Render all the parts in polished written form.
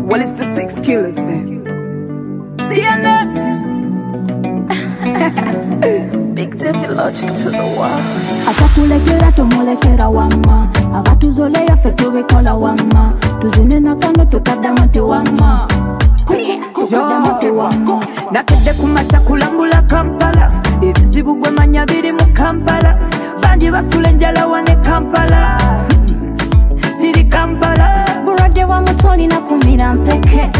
Well, it's the 6 killers, baby. CNS. Big Devi Logic to the world. Atakulekera tumulekera wama abatuzolera ffe tubikola wama tuzine nakano tukaddamuti wama nakedde kumaca kulambula Kampala ebizibu gwe manya biri mu Kampala bangi basula enjala wane Kampala kiri Kampala bulwadde wa mutwali na kumira mpeke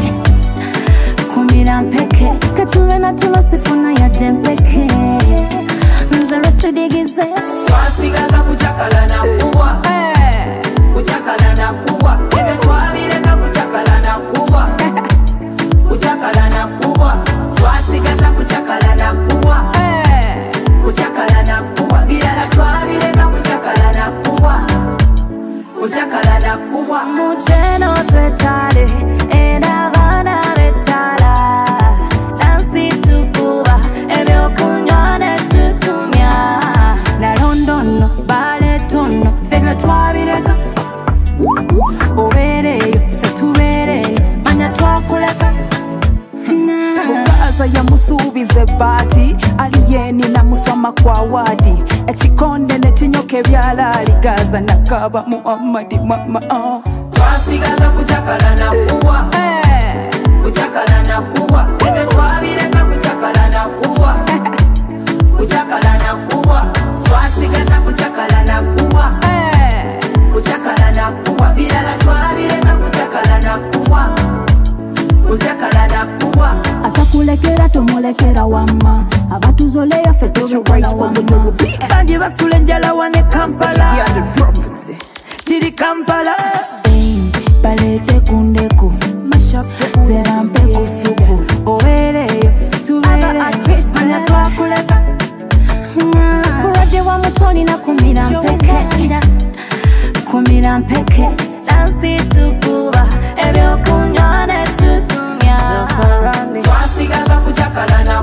katube natulo sifuna yadde mpeke nze lwesidigize twasigaza kucakala na kubwa kucakala na kubwa ebyo twabireka kucakala na kubwa kucakala na kubwa twasigaza kucakala na kubwa kucakala na kubwa birala twabireka kucakala na kubwa kucakala na kubwa mujeno twetale era bana betala dansi tukuba ebyokunywa ne tutumya na londono bale tono febyo twabireka obereyo fetubereyo manya twakuleka mukaza yamusuubiza ebbaati aliyeni namusoma kwa wadi ekikonde nekinyoka ebyala aligaza nakaba Muhammadi mama twasigaza kucakala na kubwa kucakala na kubwa ebyo twabireka kucakala na kubwa kucakala na kubwa twasigaza kucakala na kubwa kucakala na kubwa birala twabireka kucakala na kubwa kucakala na kubwa atakulekera tumulekera wama abatuzoleya ffe tubikola wama bangi basula enjala wane Kampala kiri Kampala balete kundeku zerampe kusuku obereyo tubereyo manya twakuleka bulwadde wa mutwali na kumira mpeke dansi tukuba ebyokunywa ne tutumya twasigaza kucakala na